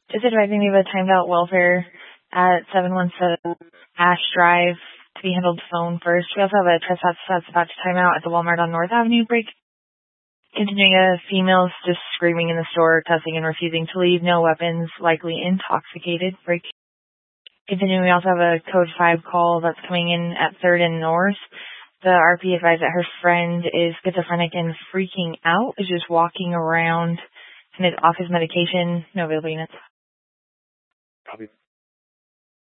Just advising you of a timed out welfare at 717 Ash Drive to be handled phone first. We also have a trespass that's about to time out at the Walmart on North Avenue break. Continuing, a female's just screaming in the store, cussing and refusing to leave. No weapons, likely intoxicated. Break. Continuing, we also have a code 5 call that's coming in at 3rd and North. The RP advised that her friend is schizophrenic and freaking out, is just walking around and is off his medication. No available units. Copy.